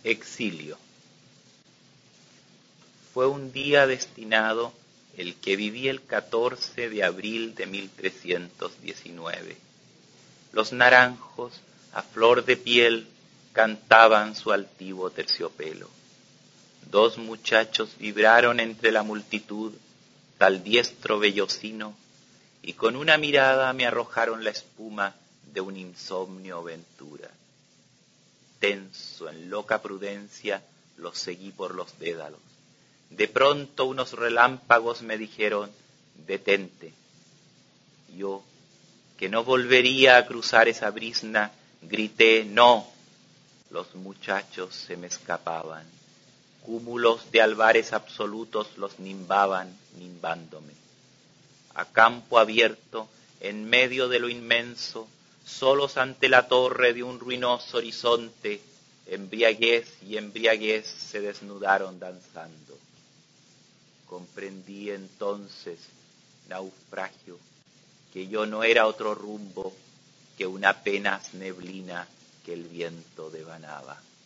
Exilio. Fue un día destinado el que viví el 14 de abril de 1319. Los naranjos, a flor de piel, cantaban su altivo terciopelo. Dos muchachos vibraron entre la multitud, tal diestro vellocino, y con una mirada me arrojaron la espuma de un insomnio ventura. Tenso en loca prudencia, los seguí por los dédalos. De pronto unos relámpagos me dijeron, detente. Yo, que no volvería a cruzar esa brizna, grité, no. Los muchachos se me escapaban. Cúmulos de albares absolutos los nimbaban, nimbándome. A campo abierto, en medio de lo inmenso, solos ante la torre de un ruinoso horizonte, embriaguez y embriaguez se desnudaron danzando. Comprendí entonces, naufragio, que yo no era otro rumbo que una apenas neblina que el viento devanaba.